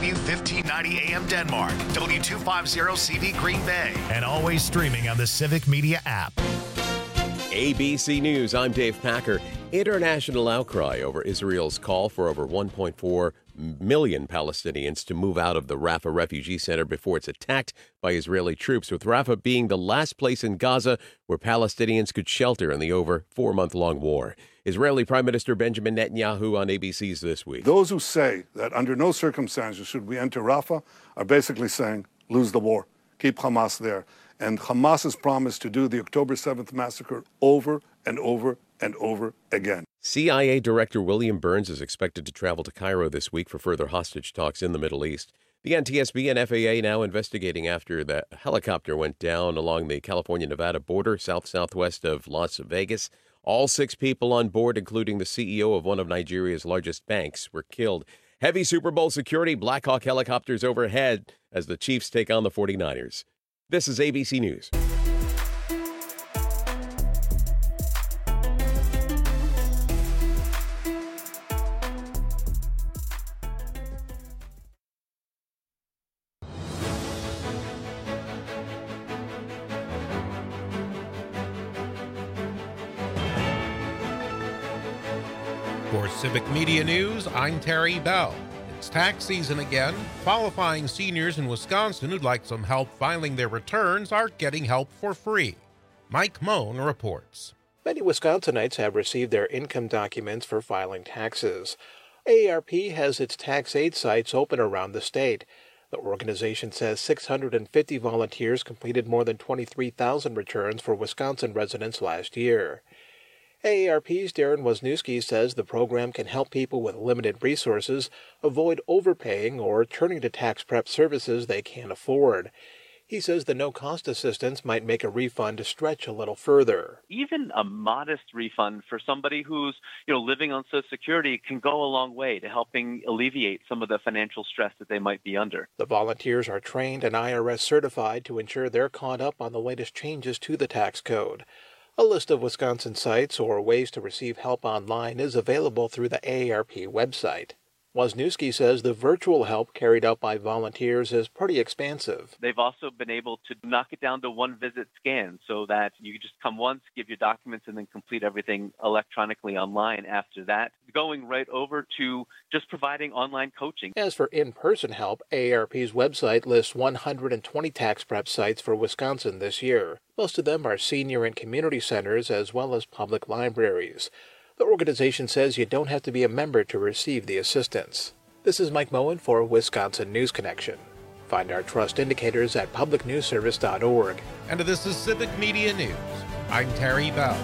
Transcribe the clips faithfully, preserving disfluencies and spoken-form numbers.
W fifteen ninety A M Denmark, W two fifty C V Green Bay, and always streaming on the Civic Media app. A B C News, I'm Dave Packer. International outcry over Israel's call for over one point four million Palestinians to move out of the Rafah refugee center before it's attacked by Israeli troops, with Rafah being the last place in Gaza where Palestinians could shelter in the over four-month-long war. Israeli Prime Minister Benjamin Netanyahu on A B C's This Week. Those who say that under no circumstances should we enter Rafah are basically saying, lose the war, keep Hamas there. And Hamas's promise to do the October seventh massacre over and over and over again. C I A Director William Burns is expected to travel to Cairo this week for further hostage talks in the Middle East. The N T S B and F A A now investigating after the helicopter went down along the California-Nevada border, south-southwest of Las Vegas. All six people on board, including the C E O of one of Nigeria's largest banks, were killed. Heavy Super Bowl security, Black Hawk helicopters overhead as the Chiefs take on the forty-niners. This is A B C News. For Civic Media News, I'm Terry Bell. It's tax season again. Qualifying seniors in Wisconsin who'd like some help filing their returns are getting help for free. Mike Moan reports. Many Wisconsinites have received their income documents for filing taxes. A A R P has its tax aid sites open around the state. The organization says six hundred fifty volunteers completed more than twenty-three thousand returns for Wisconsin residents last year. A A R P's Darren Wisniewski says the program can help people with limited resources avoid overpaying or turning to tax prep services they can't afford. He says the no-cost assistance might make a refund stretch a little further. Even a modest refund for somebody who's, you know, living on Social Security can go a long way to helping alleviate some of the financial stress that they might be under. The volunteers are trained and I R S certified to ensure they're caught up on the latest changes to the tax code. A list of Wisconsin sites or ways to receive help online is available through the A A R P website. Wisniewski says the virtual help carried out by volunteers is pretty expansive. They've also been able to knock it down to one-visit scan so that you just come once, give your documents, and then complete everything electronically online after that, going right over to just providing online coaching. As for in-person help, A A R P's website lists one hundred twenty tax prep sites for Wisconsin this year. Most of them are senior and community centers as well as public libraries. The organization says you don't have to be a member to receive the assistance. This is Mike Moen for Wisconsin News Connection. Find our trust indicators at public news service dot org. And this is Civic Media News. I'm Terry Bell.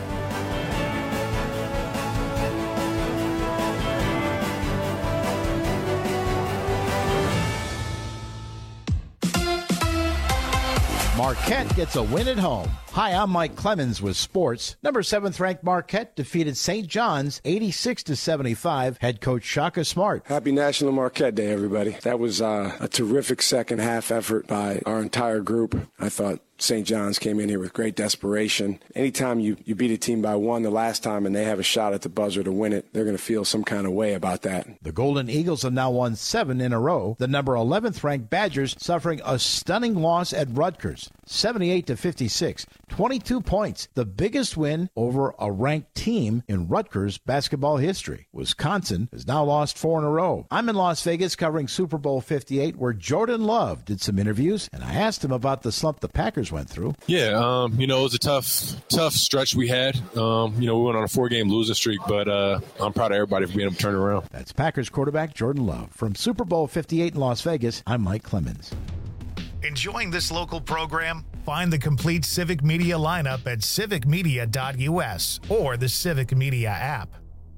Marquette gets a win at home. Hi, I'm Mike Clemens with sports. Number seventh ranked Marquette defeated Saint John's eighty-six to seventy-five. Head coach Shaka Smart. Happy National Marquette Day, everybody. That was uh, a terrific second half effort by our entire group. I thought Saint John's came in here with great desperation. Anytime you, you beat a team by one the last time and they have a shot at the buzzer to win it, they're going to feel some kind of way about that. The Golden Eagles have now won seven in a row. The number eleventh ranked Badgers suffering a stunning loss at Rutgers, seventy-eight to fifty-six. twenty-two points, the biggest win over a ranked team in Rutgers basketball history. Wisconsin has now lost four in a row. I'm in Las Vegas covering Super Bowl fifty-eight, where Jordan Love did some interviews, and I asked him about the slump the Packers went through. Yeah, um, you know, it was a tough, tough stretch we had. Um, you know, we went on a four-game losing streak, but uh, I'm proud of everybody for being able to turn it around. That's Packers quarterback Jordan Love. From Super Bowl fifty-eight in Las Vegas, I'm Mike Clemens. Enjoying this local program? Find the complete Civic Media lineup at civic media dot u s or the Civic Media app.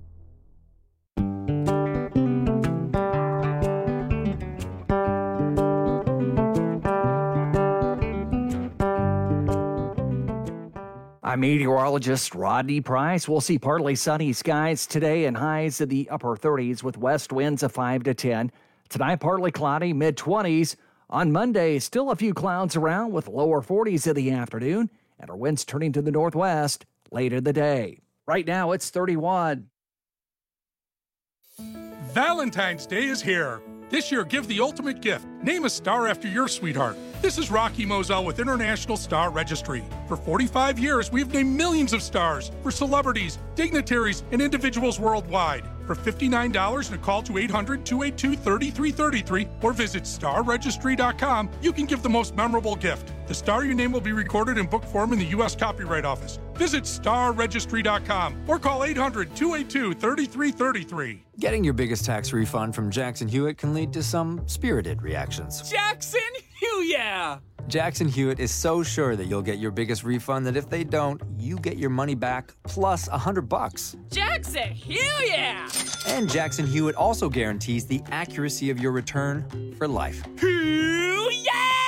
I'm meteorologist Rodney Price. We'll see partly sunny skies today and highs in the upper thirties with west winds of five to ten. Tonight, partly cloudy, mid-twenties. On Monday, still a few clouds around with lower forties in the afternoon and our winds turning to the northwest later in the day. Right now, it's thirty-one. Valentine's Day is here. This year, give the ultimate gift. Name a star after your sweetheart. This is Rocky Moselle with International Star Registry. For forty-five years, we've named millions of stars for celebrities, dignitaries, and individuals worldwide. For fifty-nine dollars and a call to eight hundred, two eight two, three three three three or visit star registry dot com, you can give the most memorable gift. The star your name will be recorded in book form in the U S Copyright Office. Visit star registry dot com or call eight hundred, two eight two, three three three three. Getting your biggest tax refund from Jackson Hewitt can lead to some spirited reactions. Jackson Hewitt! Jackson Hewitt is so sure that you'll get your biggest refund that if they don't, you get your money back plus a hundred bucks. Jackson Hewitt! And Jackson Hewitt also guarantees the accuracy of your return for life. Hewitt!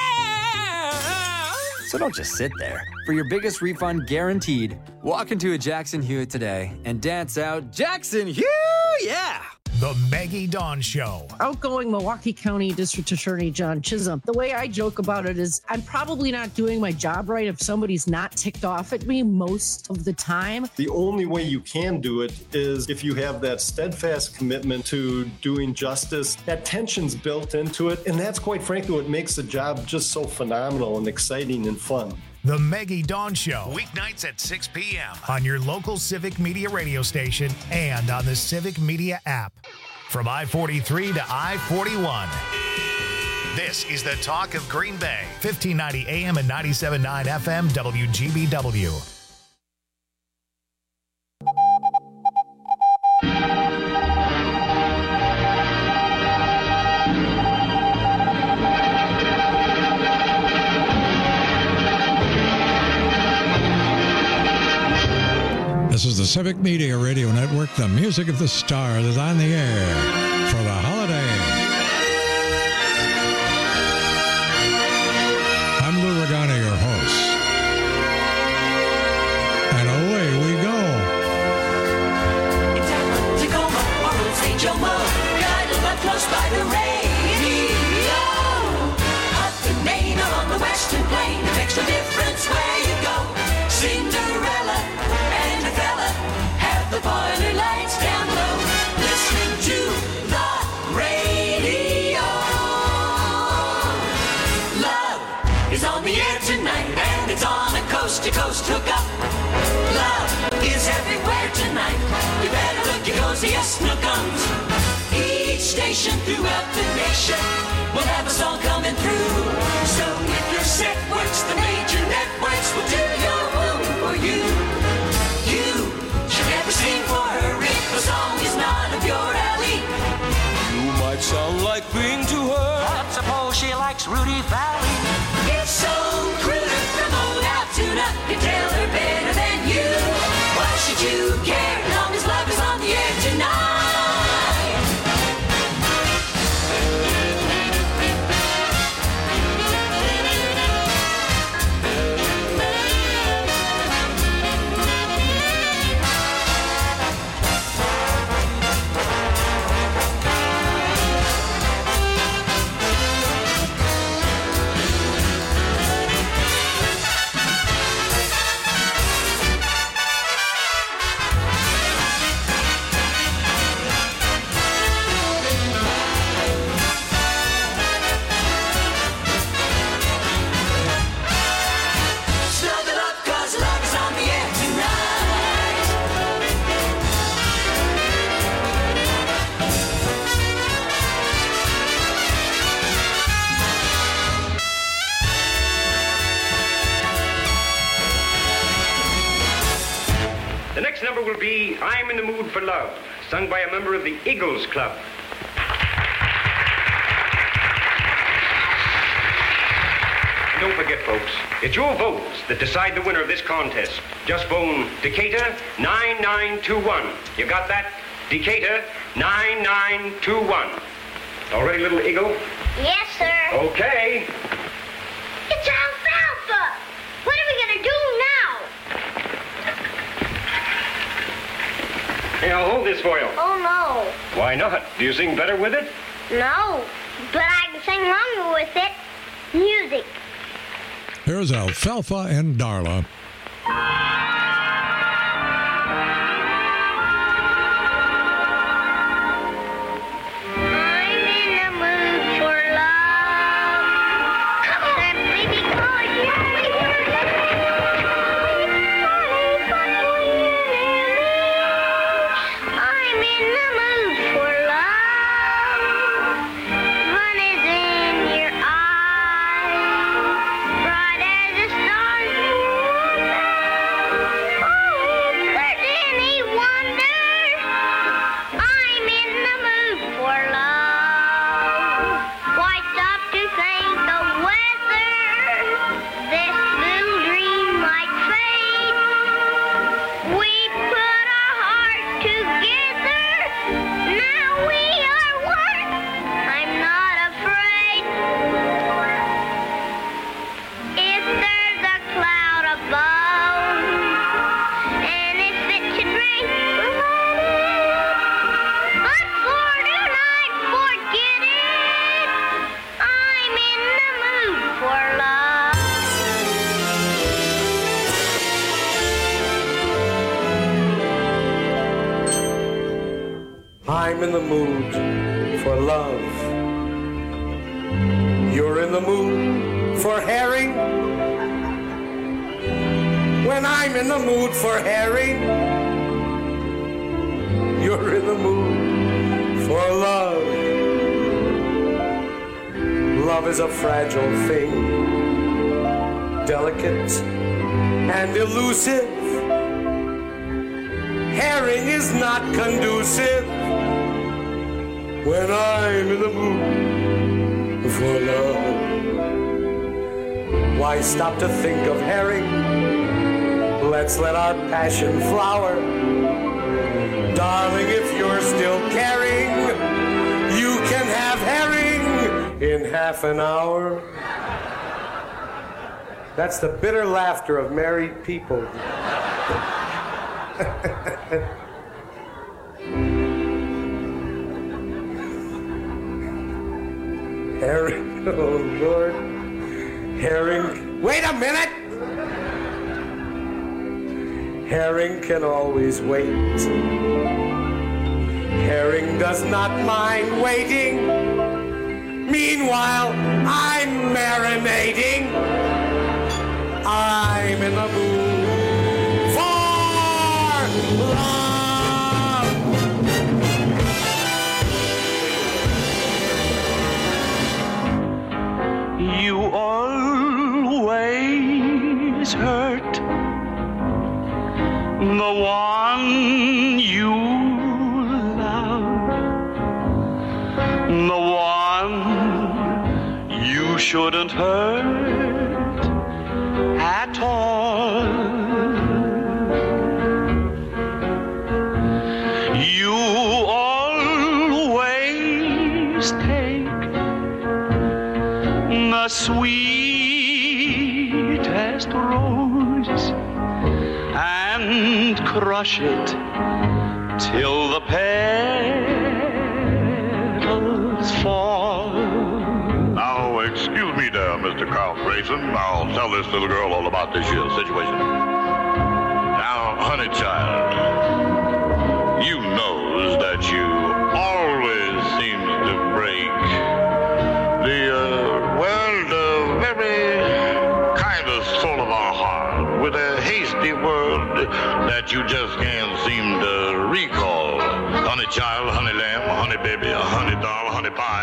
So don't just sit there. For your biggest refund guaranteed, walk into a Jackson Hewitt today and dance out Jackson Hewitt! Yeah! The Maggie Dawn Show. Outgoing Milwaukee County District Attorney John Chisholm. The way I joke about it is I'm probably not doing my job right if somebody's not ticked off at me most of the time. The only way you can do it is if you have that steadfast commitment to doing justice. That tension's built into it, and that's quite frankly what makes the job just so phenomenal and exciting and fun. The Maggie Dawn Show, weeknights at six p.m. on your local Civic Media radio station and on the Civic Media app. From I forty-three to I forty-one. This is the talk of Green Bay, fifteen ninety A M and ninety-seven point nine F M W G B W. This is the Civic Media Radio Network, the music of the stars is on the air for the holiday. I'm Lou Regano, your host. And away we go. In Tacoma or Saint Jomo, guided up close by the radio. Up in Maine or on the Western Plain, it makes no difference where you go. Cinderella and a fella have the boiler lights down low, listening to the radio. Love is on the air tonight, and it's on a coast-to-coast hookup. Love is everywhere tonight. You better look your coziest nookums. Each station throughout the nation will have a song coming through. So if your set works, the major networks will do your woo for you. You should never sing for her if the song is not up your alley. You might sound like being to her, but suppose she likes Rudy Valley. It's so crude from old Altoona, you tell her better than you. Why should you care as long as love is on the air tonight? The next number will be I'm in the Mood for Love, sung by a member of the Eagles Club. And don't forget, folks, it's your votes that decide the winner of this contest. Just phone Decatur nine nine two one. You got that? Decatur nine nine two one. All ready, little eagle? Yes, sir. Okay. It's alfalfa. What are we going to do now? Hey, I'll hold this for you. Oh, no. Why not? Do you sing better with it? No, but I can sing longer with it. Music. Here's Alfalfa and Darla. I'm in the I'm in the mood for love. You're in the mood for herring. When I'm in the mood for herring, you're in the mood for love. Love is a fragile thing, delicate and elusive. Herring is not conducive when I'm in the mood for love. Why stop to think of herring? Let's let our passion flower. Darling, if you're still caring, you can have herring in half an hour. That's the bitter laughter of married people. Herring, oh Lord. Herring, wait a minute! Herring can always wait. Herring does not mind waiting. Meanwhile, I'm marinating. I'm in the mood for love. You always hurt the one you love, the one you shouldn't hurt at all. You always take the sweetest rose and crush it till the petals fall. Now, excuse me there, Mister Carl Grayson. I'll tell this little girl all about this here situation. Now, honey child, you knows that you always seems to break the, uh, well, the very kind of soul of our heart with a hasty word that you just can't seem to recall. Honey child, honey lamb, honey baby, honey doll, honey pie.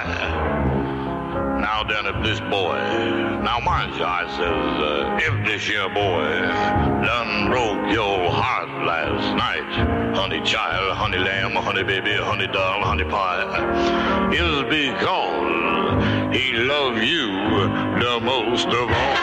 Now then, if this boy, now mind you, I says, uh, if this here boy done broke your heart last night, honey child, honey lamb, honey baby, honey doll, honey pie, is because he loved you the most of all.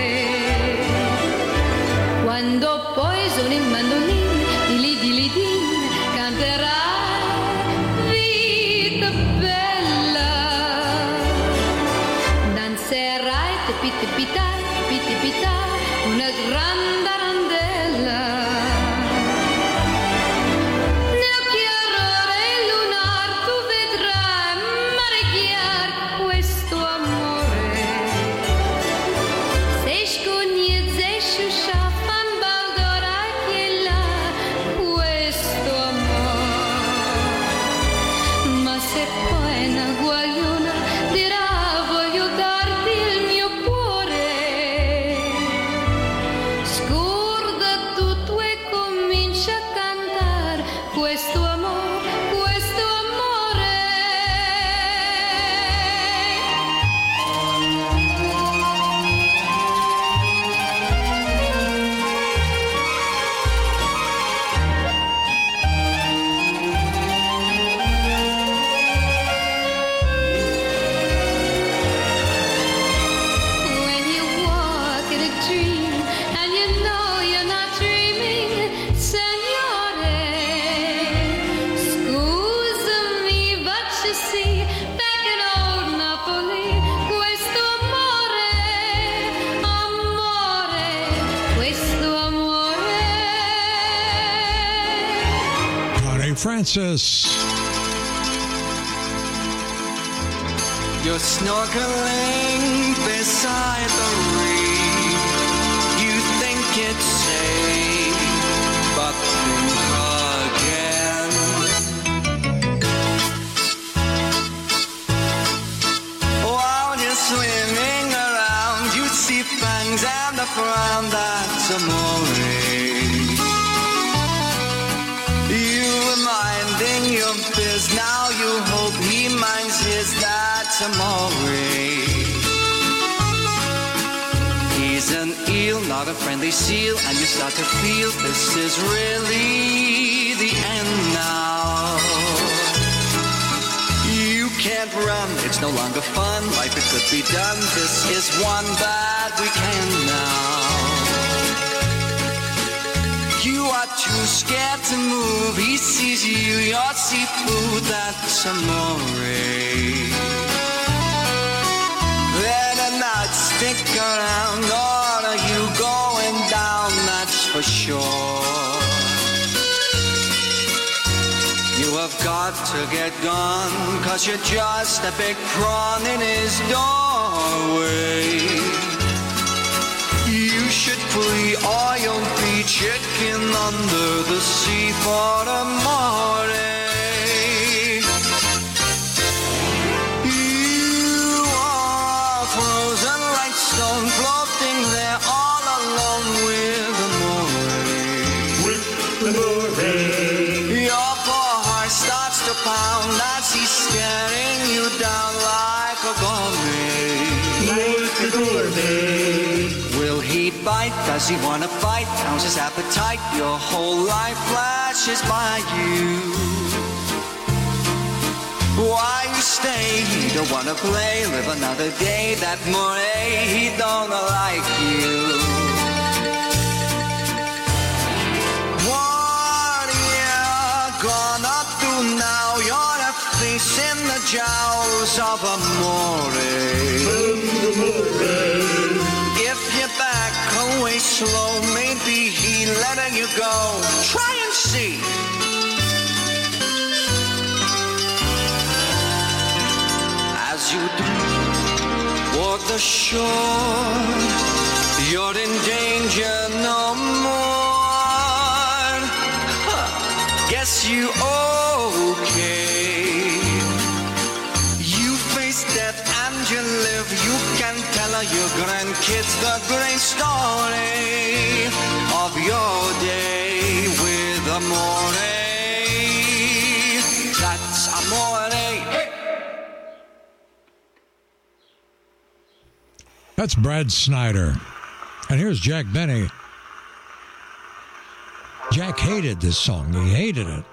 Quando poi suona il mandolin, di lì di lì di Francis. You're snorkeling beside the reef. You think it's safe, but think again. While you're swimming around, you see fangs and a frown. That's amore. You were minding your biz, now you hope he minds his. That's amore. He's an eel, not a friendly seal, and you start to feel this is really the end now. You can't run, it's no longer fun, life it could be done, this is one that we can now. You are too scared to move, he sees you, your seafood, that's amore. Better not stick around, or are you going down, that's for sure. You have got to get gone, cause you're just a big prawn in his doorway. You should flee or you'll be chicken under the sea for the morning. You are frozen like stone, floating there all alone with the morning. With the morning. Your poor heart starts to pound as he's staring you down like a gourmet. Like a gourmet. Will he bite? Does he want to fight? How's his appetite? Your whole life flashes by you. Why you stay? He don't want to play. Live another day. That Moray, he don't like you. What are you gonna do now? You're a face in the jowls of a Moray. If you back away slow, maybe he letting you go. Try and see. As you do walk the shore, you're in danger no more. Huh. Guess you okay. You face death and you live. You can tell your grandkids the great story of your day with amore. That's amore. Hey. That's Brad Snyder. And here's Jack Benny. Jack hated this song. He hated it.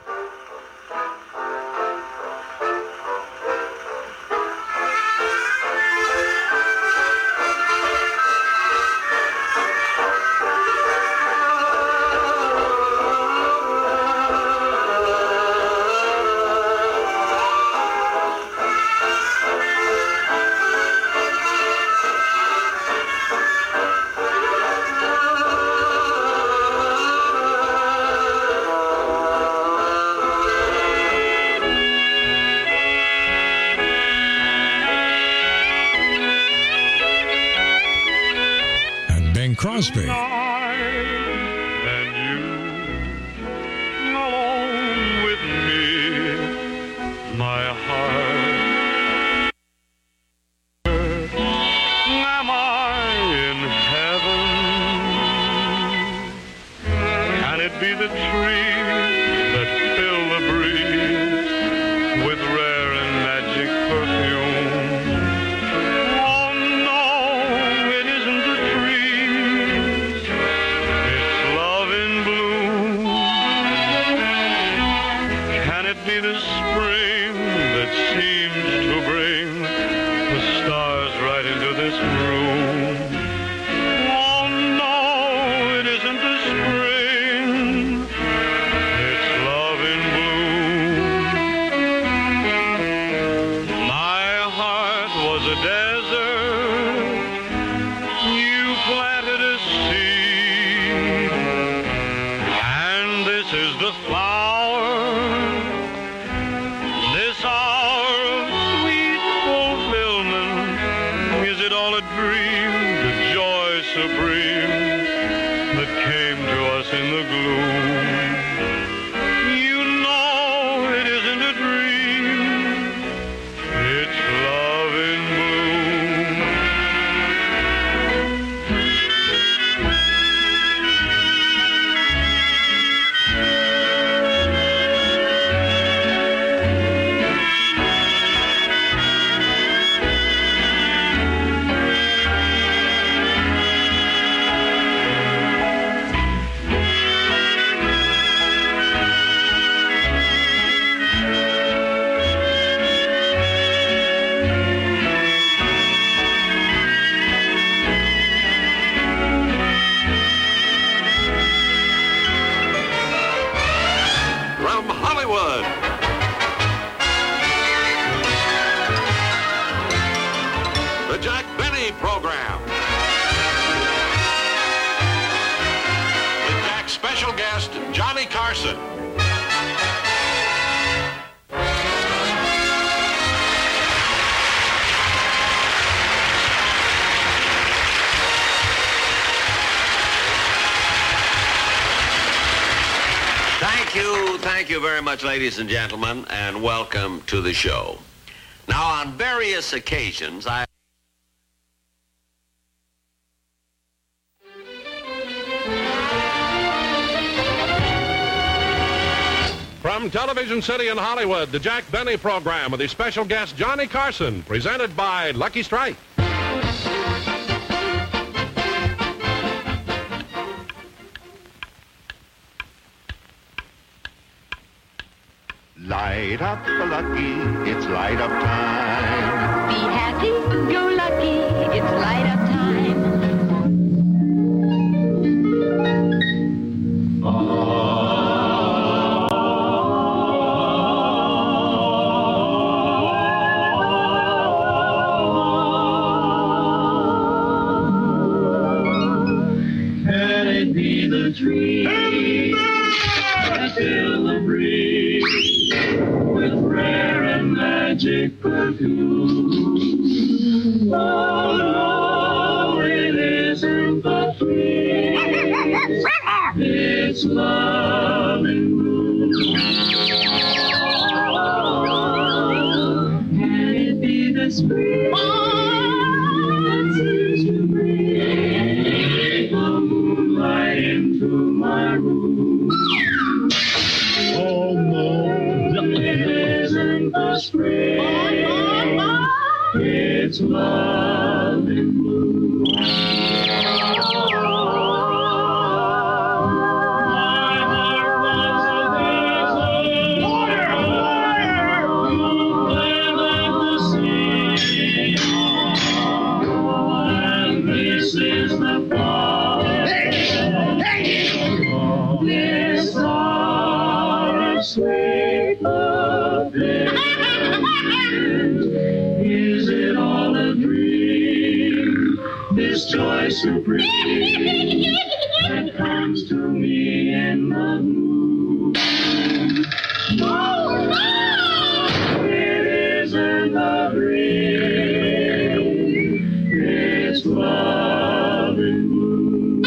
Crosby. And you alone with me, my heart. Am I in heaven? Can it be the trees that fill the breeze with rare and magic perfume? Be the spring that seems supreme that came to us in the gloom. You know it isn't a dream, it's love in bloom. From Hollywood, the Jack Benny Program. With Jack's special guest, Johnny Carson. Thank you, thank you very much, ladies and gentlemen, and welcome to the show. Now, on various occasions, I... From Television City in Hollywood, the Jack Benny Program with his special guest, Johnny Carson, presented by Lucky Strike. Light up the lucky, it's light up time. Be happy, go lucky, it's light up time. Can it be the tree that fill the breeze with rare and magic perfume? Oh no, it isn't the tree, it's love in bloom. Can it be the spring that seems to bring the moonlight into my room? Oh no, it isn't the spring, it's love in bloom. My heart was a desert, where like the sea, and this is the part. This hour of sweet love. Is it all a dream? This joy supreme that comes to me in the moon. No, no, it isn't a dream. It's love in bloom.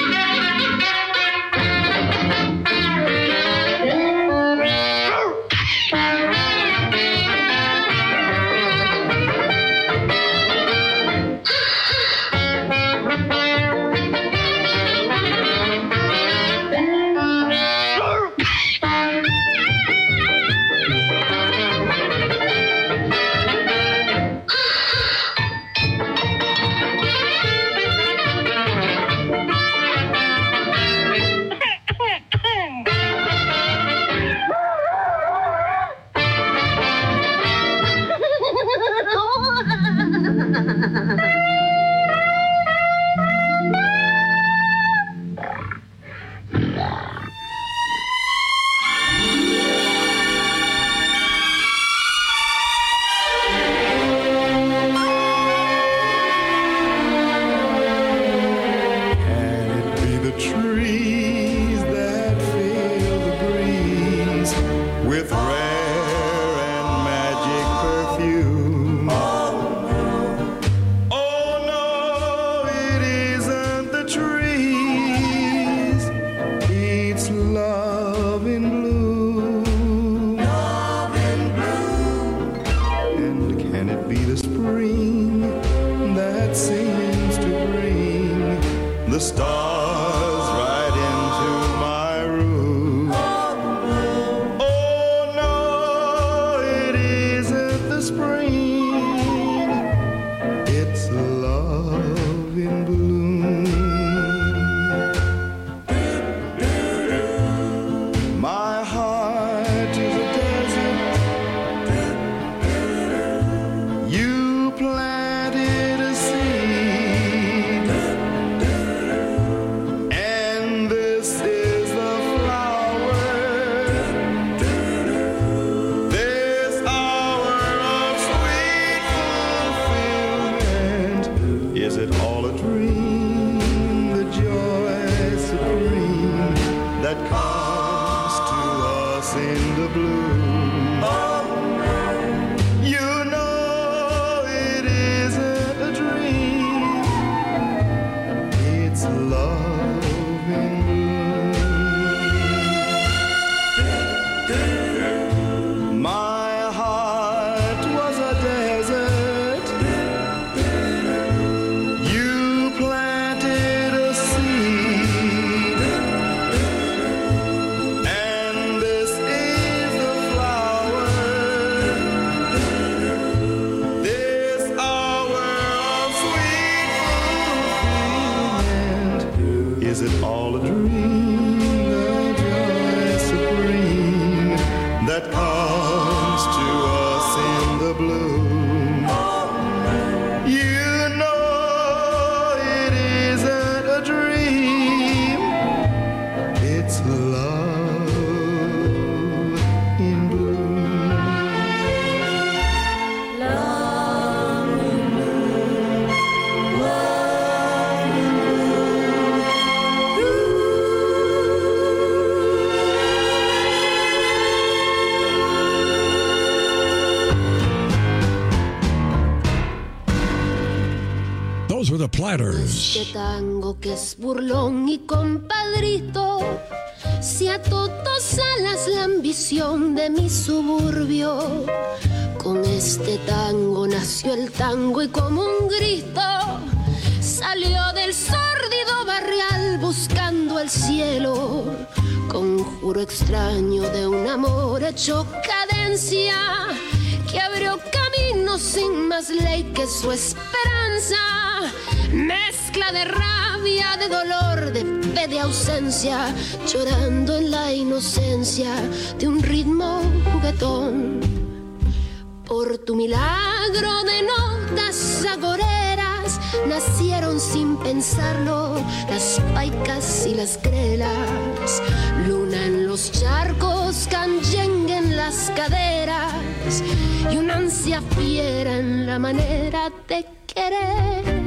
Rose with the Platters. Este tango que es burlón y compadrito, si a todos alas la ambición de mi suburbio. Con este tango nació el tango y como un grito salió del sórdido barrial buscando el cielo. Conjuro extraño de un amor hecho cadencia que abrió camino sin más ley que su esperanza. Mezcla de rabia, de dolor, de fe, de ausencia, llorando en la inocencia de un ritmo juguetón. Por tu milagro de notas agoreras nacieron sin pensarlo las paicas y las grelas. Luna en los charcos, canyengue en las caderas y una ansia fiera en la manera de querer.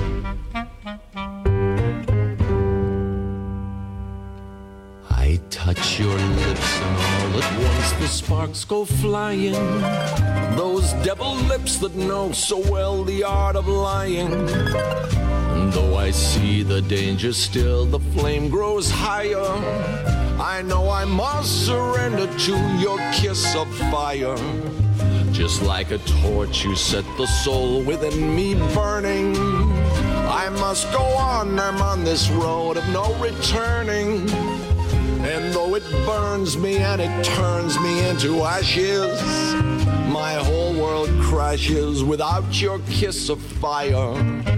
I touch your lips and all at once the sparks go flying. Those devil lips that know so well the art of lying. And though I see the danger still, the flame grows higher. I know I must surrender to your kiss of fire. Just like a torch you set the soul within me burning. I must go on, I'm on this road of no returning. And though it burns me and it turns me into ashes, my whole world crashes without your kiss of fire.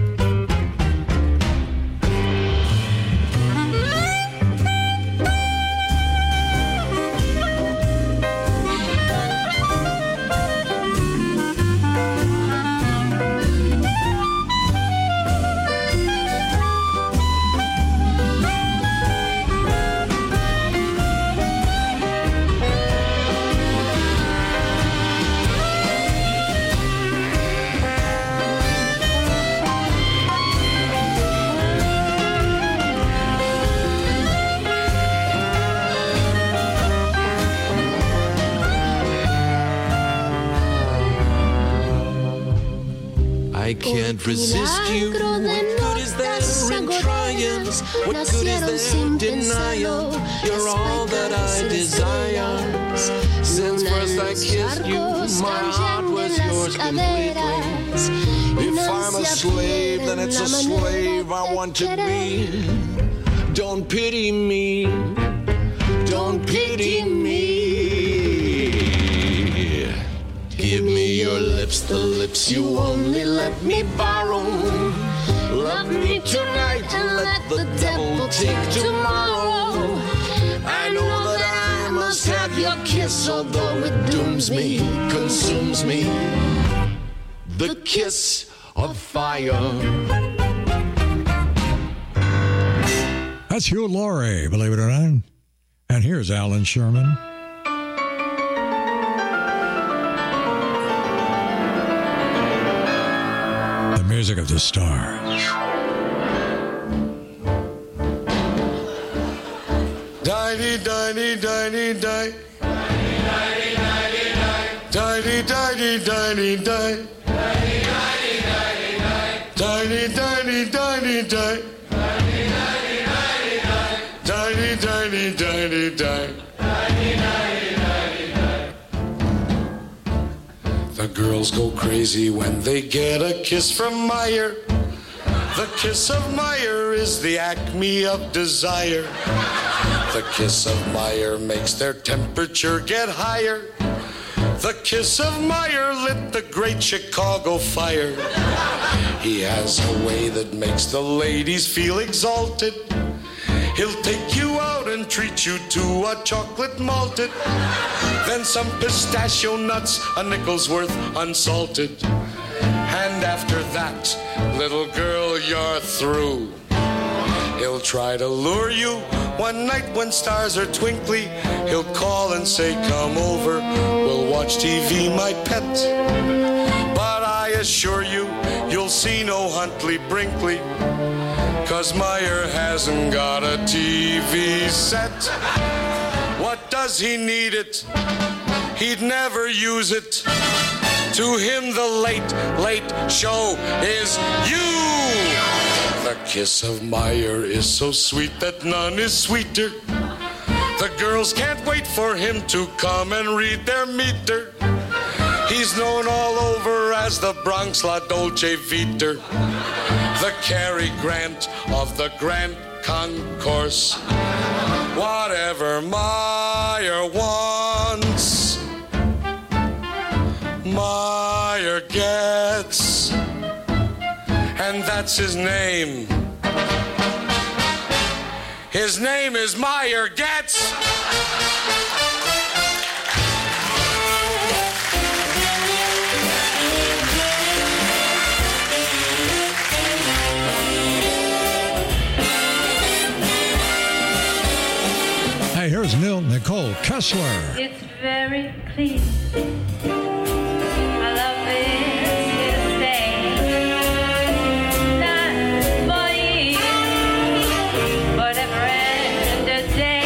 I can't resist you. What good is there in trying? What good is there in denial? You're all that I desire. Since first I kissed you, my heart was yours completely. If I'm a slave, then it's a slave I want to be. Don't pity me. Don't pity me. Give me your lips, the lips you only let me borrow. Love me tonight and let the devil take tomorrow. I know that I must have your kiss, although it dooms me, consumes me. The kiss of fire. That's Hugh Laurie, believe it or not. And here's Alan Sherman. Music of the Stars. Die, die, die, die, die. Die, die, die, die, die. Die, die, die, die, die. Die, die, die, die. The girls go crazy when they get a kiss from Meyer. The kiss of Meyer is the acme of desire. The kiss of Meyer makes their temperature get higher. The kiss of Meyer lit the great Chicago fire. He has a way that makes the ladies feel exalted. He'll take you out and treat you to a chocolate malted. Then some pistachio nuts, a nickel's worth unsalted. And after that, little girl, you're through. He'll try to lure you one night when stars are twinkly. He'll call and say, come over, we'll watch T V, my pet. But I assure you, you'll see no Huntley Brinkley, 'cause Meyer hasn't got a T V set. What does he need it? He'd never use it. To him the late, late show is you. The kiss of Meyer is so sweet that none is sweeter. The girls can't wait for him to come and read their meter. He's known all over as the Bronx La Dolce Vita, the Cary Grant of the Grand Concourse. Whatever Meyer wants, Meyer gets, and that's his name. His name is Meyer Getz. Hey, here's Neil Nicole Kessler. It's very clear. My love is here to stay. Not for years, but ever and a day.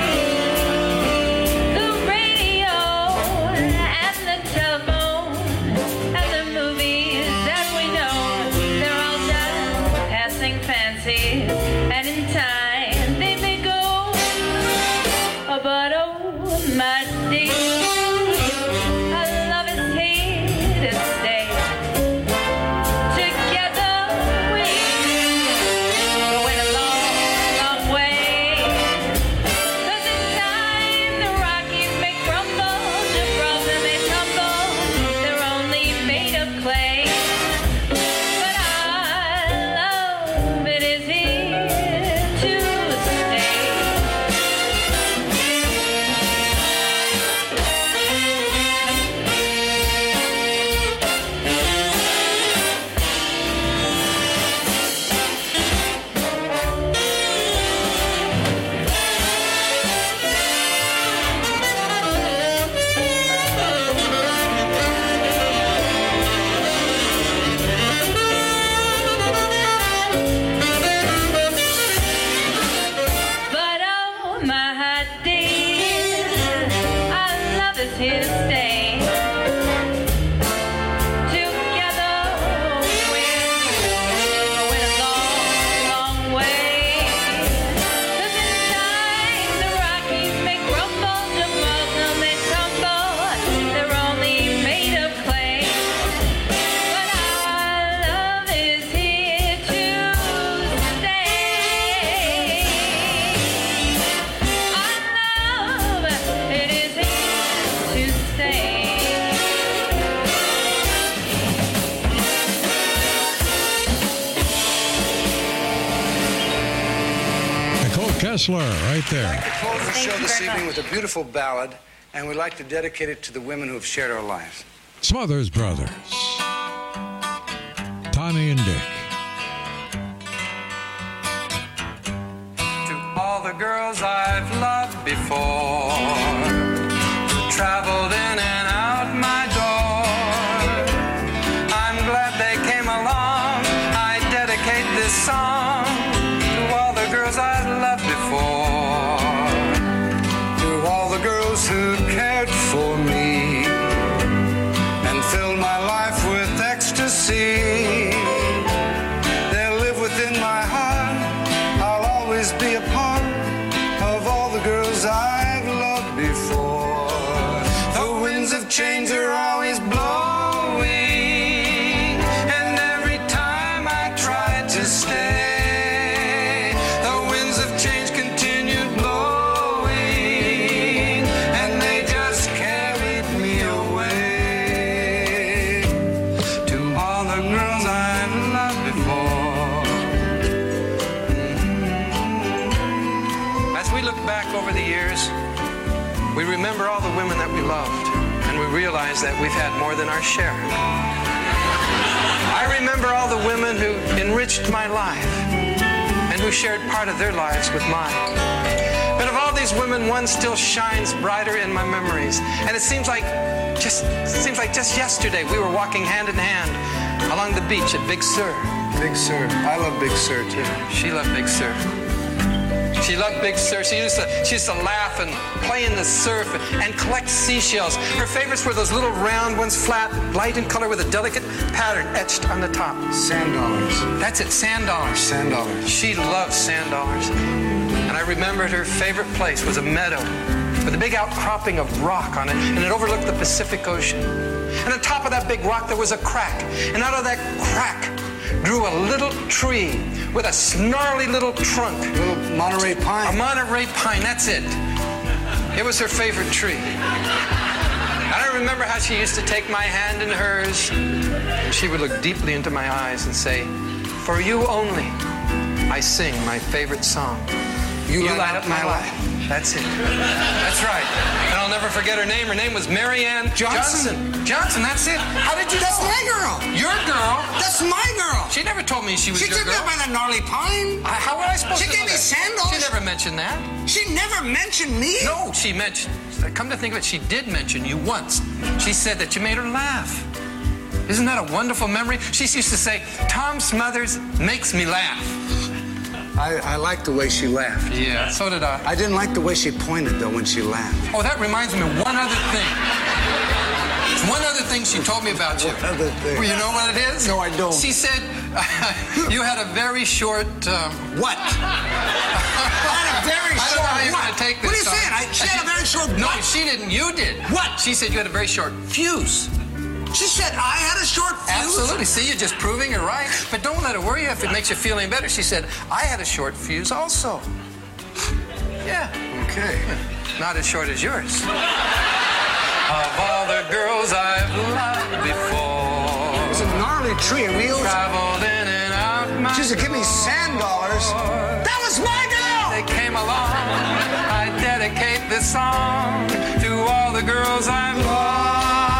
The radio and the telephone and the movies that we know, they're all just passing fancies, and in time they may go. But oh, my dear, our love is here to stay. Together we go in a long, long way. 'Cause in time the Rockies may crumble, Gibraltar may tumble, they're only made of clay. But our love, it is here to stay. But oh, my dear, our love is here to stay. Together we're going a long, long way. 'Cause in time the Rockies may crumble, Gibraltar may tumble, they're only made of clay. But our love is here to stay. Our love, it is here to stay. Nicole Kessler, right there. We'd like to close the show this evening with a beautiful ballad, and we'd like to dedicate it to the women who have shared our lives. Smothers Brothers. Tommy and Dick. To all the girls I've loved before, who traveled in and out my door, I'm glad they came along. I dedicate this song to all the girls I've loved before, to all the girls who cared for me and filled my life with ecstasy. They'll live within my heart. I'll always be a part of all the girls I've loved before. The winds of change are always blowing, and every time I tried to stay, the winds of change continued blowing, and they just carried me away. To all the girls I've loved before. As we look back over the years, we remember all the women that we loved, and we realize that we've had more than our share. I remember all the women who enriched my life and who shared part of their lives with mine. But of all these women, one still shines brighter in my memories. And it seems like just it seems like just yesterday we were walking hand in hand along the beach at Big Sur. Big Sur. I love Big Sur too. She loved Big Sur. She loved Big Sur. She used to, she used to laugh and play in the surf and collect seashells. Her favorites were those little round ones, flat, light in color with a delicate pattern etched on the top. Sand dollars. That's it, sand dollars. Sand dollars. She loved sand dollars. And I remembered her favorite place was a meadow with a big outcropping of rock on it, and it overlooked the Pacific Ocean. And on top of that big rock, there was a crack. And out of that crack grew a little tree with a snarly little trunk. A little Monterey pine. A Monterey pine, that's it. It was her favorite tree. And I remember how she used to take my hand in hers, and she would look deeply into my eyes and say, "For you only, I sing my favorite song. You, you light up my life." That's it. That's right. And I'll never forget her name. Her name was Mary Ann Johnson. Johnson. Johnson, that's it. How did you That's know? my girl. Your girl? That's my girl. She never told me she was she your took girl. me by the gnarly pine. I, how was I supposed she to know gave me that? sandals. She never mentioned that. She never mentioned me. No, she mentioned. Come to think of it, she did mention you once. She said that you made her laugh. Isn't that a wonderful memory? She used to say, "Tom Smothers makes me laugh." I, I liked the way she laughed. Yeah, so did I. I didn't like the way she pointed, though, when she laughed. Oh, that reminds me of one other thing. One other thing she told me about you. What other thing? Well, you know what it is? No, I don't. She said uh, you had a very short... Um... What? I had a very I short don't know how you're what? going to take this. What are you saying? I, she had a very short No, what? she didn't. You did. What? She said you had a very short fuse. She said I had a short fuse? Absolutely. See, you're just proving her right. But don't let her worry you if it makes you feel any better. She said, I had a short fuse also. Yeah. Okay. Not as short as yours. Of all the girls I've loved before. It was a gnarly tree, a real... Traveled in and out my She used to give me sand dollars. That was my girl! They came along. I dedicate this song to all the girls I've loved.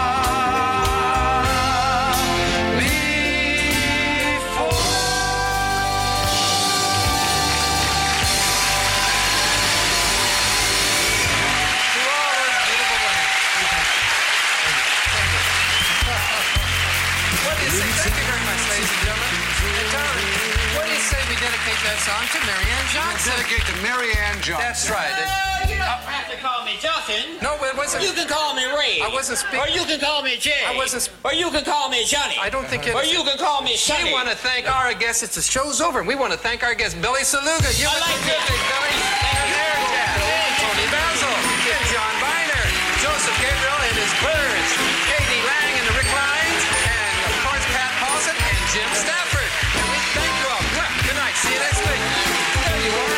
Dedicate that song to Mary Ann Johnson. Dedicate to Mary Ann Johnson. That's right. Uh, you don't have to call me Johnson. No, it wasn't. You can call me Ray. I wasn't speaking. Or you can call me Jay. I wasn't. Or you can call me Johnny. I don't think it. Or you can call me Sonny. We want to thank our guests. It's the show's over, and we want to thank our guest Billy Saluga. You I like music, Billy. And Air Cat, Tony Basil, and John Viner, Joseph Gabriel and his birds, Katie Lang and the Rick Lines, and of course Pat Paulson and Jim Stafford. And we thank you all. Good night. See you next week. There you are.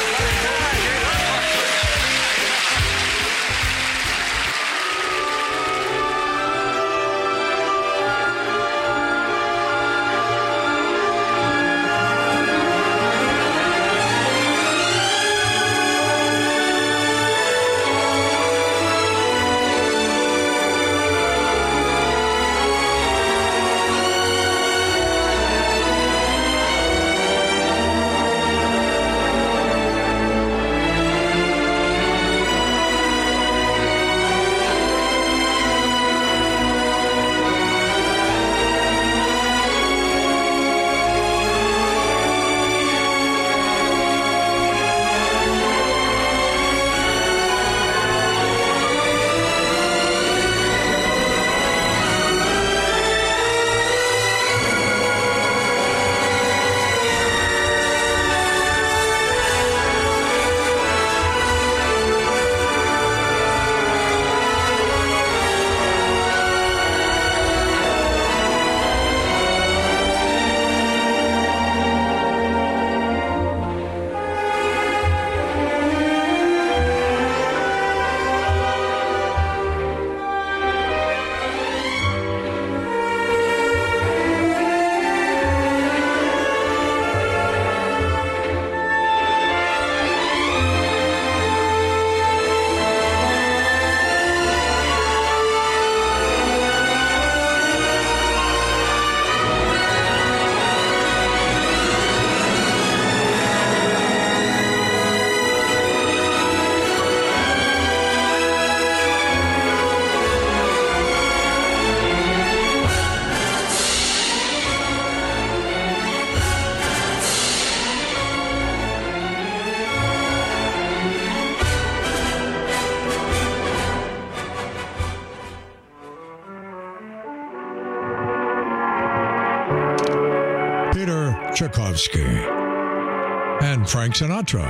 Tchaikovsky, and Frank Sinatra.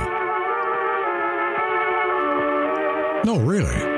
No, really.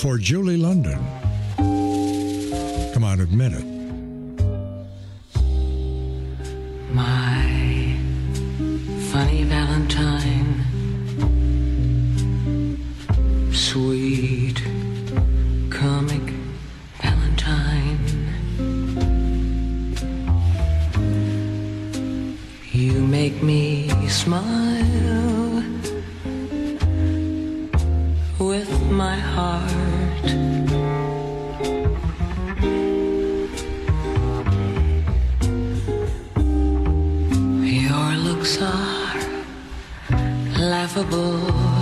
for Julie London. Come on, admit it. My funny Valentine, sweet comic Valentine, you make me smile with my heart. Your looks are laughable,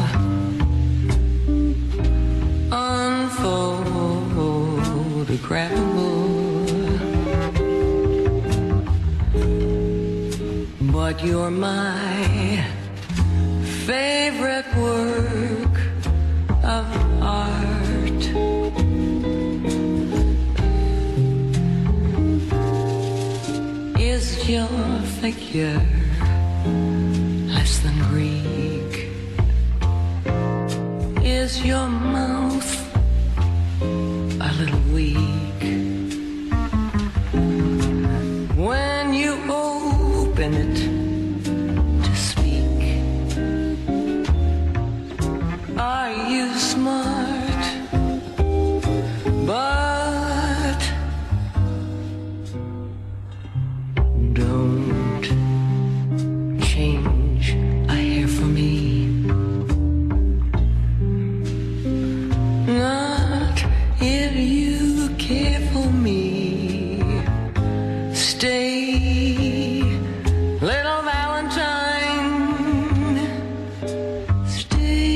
unphotographable, but you're my favorite work of art. Is your figure less than Greek? Is your mouth a little weak? When you open it to speak, are you smart? But don't change a hair for me. Not if you care for me. Stay, little Valentine. Stay.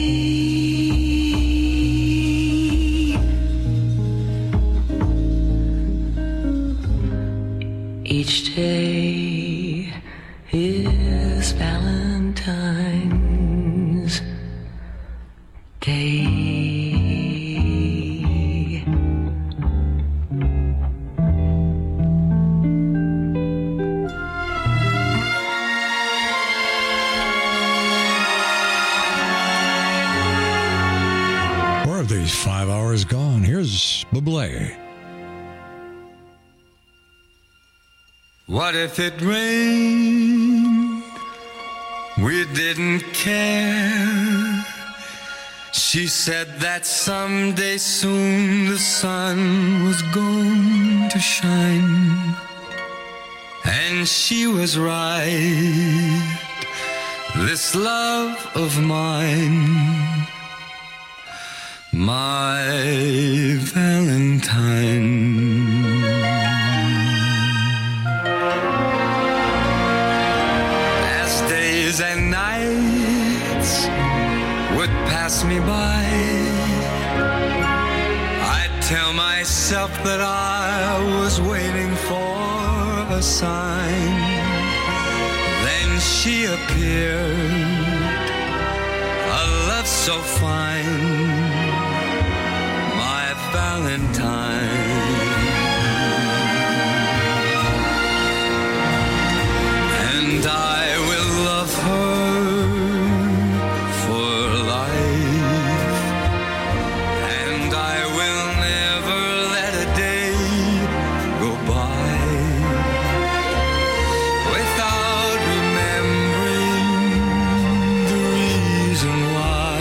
Each day is Valentine's Day. More of these five hours gone. Here's Bublé. What if it rained? We didn't care. She said that someday soon the sun was going to shine. And she was right. This love of mine, my Valentine. And nights would pass me by, I'd tell myself that I was waiting for a sign. Then she appeared, a love so fine, my Valentine. And I will love her for life, and I will never let a day go by without remembering the reason why.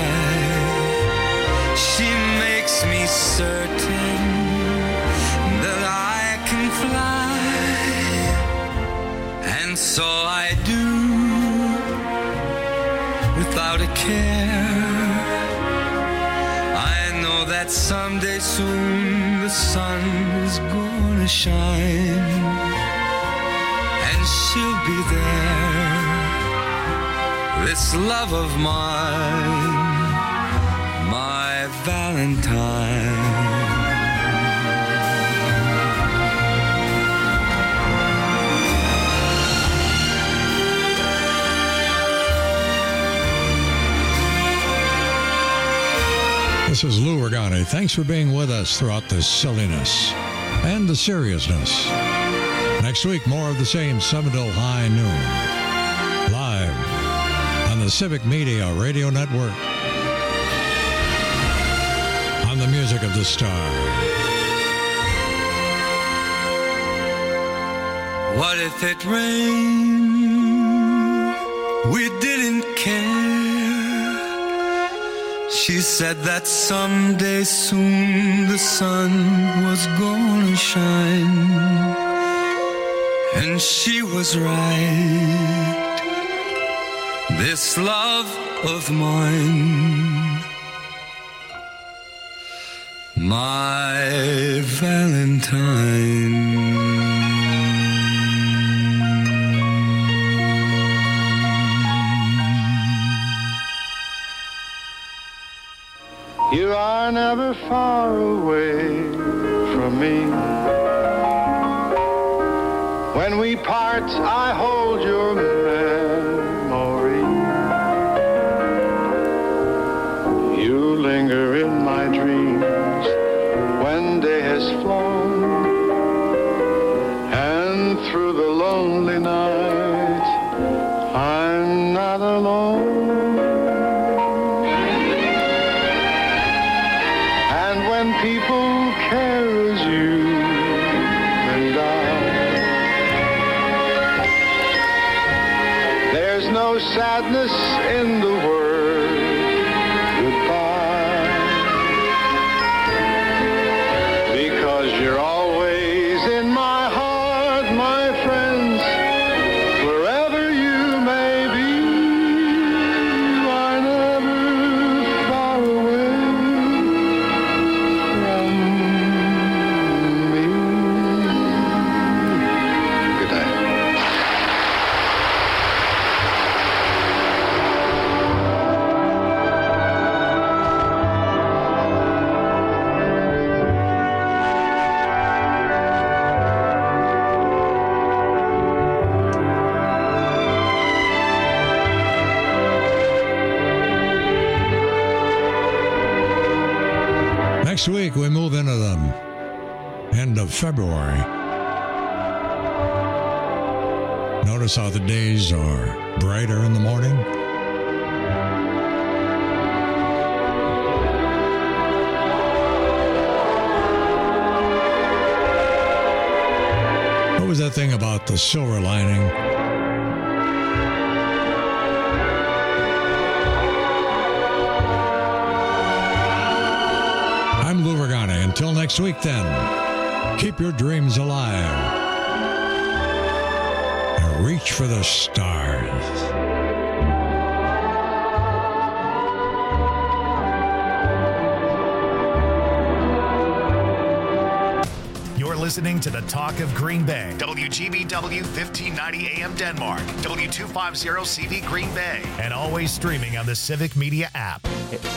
She makes me certain that I can fly, and so I do. Without a care, I know that someday soon the sun is gonna shine, and she'll be there. This love of mine, my Valentine. This is Lou Regani. Thanks for being with us throughout the silliness and the seriousness. Next week, more of the same, seven till high noon. Live on the Civic Media Radio Network. On the Music music of the stars. What if it rained? We didn't care. She said that someday soon the sun was gonna shine. And she was right. This love of mine, my Valentine. You are never far away from me. When we part, I hold your memory. You linger in my dreams when day has flown, and through the lonely night, I'm not alone. People care as you and I. There's no sadness in the word goodbye, because you're always in my heart, my friends, wherever you may be. You are never far away. Next week, we move into the end of February. Notice how the days are brighter in the morning. What was that thing about the silver lining? I'm Lou Regani. Until next week, then, keep your dreams alive and reach for the stars. You're listening to the Talk of Green Bay. W G B W fifteen ninety A M Denmark. W two fifty C V Green Bay. And always streaming on the Civic Media app.